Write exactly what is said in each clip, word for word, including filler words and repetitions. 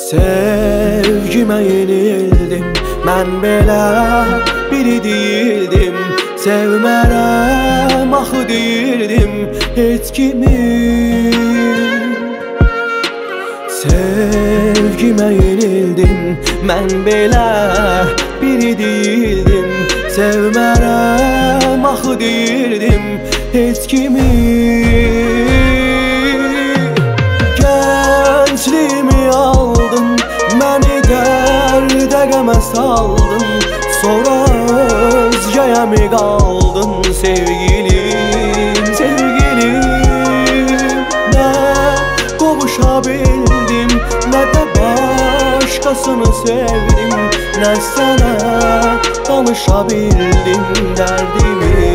Sevgime yenildim, mən belə biri değildim. Sevmərəm axı deyirdim heç kimi. Sevgime yenildim, mən belə biri değildim. Sevmərəm axı deyirdim heç kimi. Gençliğimi aldın, məni dərdə qəmə saldın. Sonra özgəyə mi qaldın sevgilim, sevgilim? Nə qovuşa bildim, nə də başqasını sevdim. Nə sənə danışa bildim dərdimi.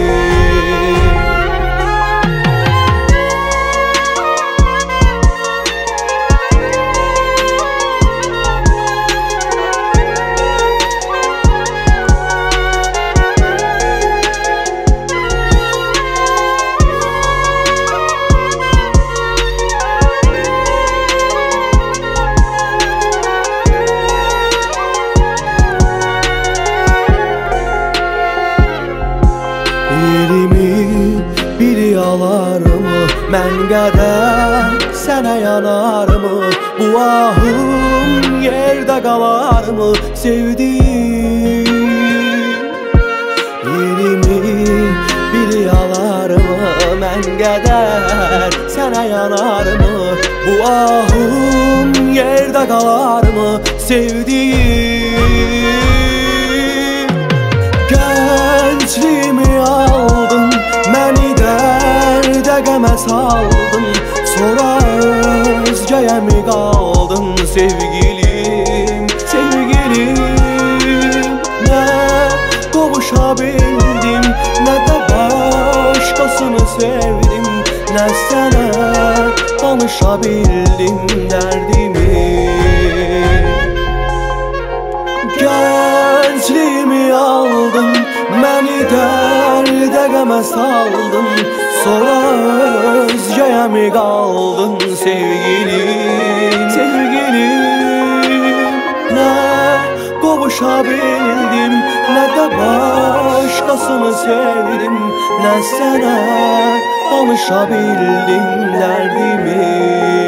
Yerimi biri alarmı, mən qədər sənə yanarmı? Bu ahım yerdə qalarmı sevdiğim? Yerimi biri alarmı, mən qədər sənə yanarmı? Bu ahım yerdə qalarmı sevdiğim? Gençliğimi aldın, məni dərdə qəmə saldın. Sonra özgəyə mi qaldın sevgilim, sevgilim? Nə qovuşa bildim, nə də başqasını sevdim. Nə sənə danışa bildim dərdimi. Gençliğimi aldın, məni dərdə qəmə saldın. Sonra özgəyə mi qaldın sevgilim, sevgilim? Nə qovuşa bildim, nə də başqasını sevdim. Nə sənə danışa bildim dərdimi.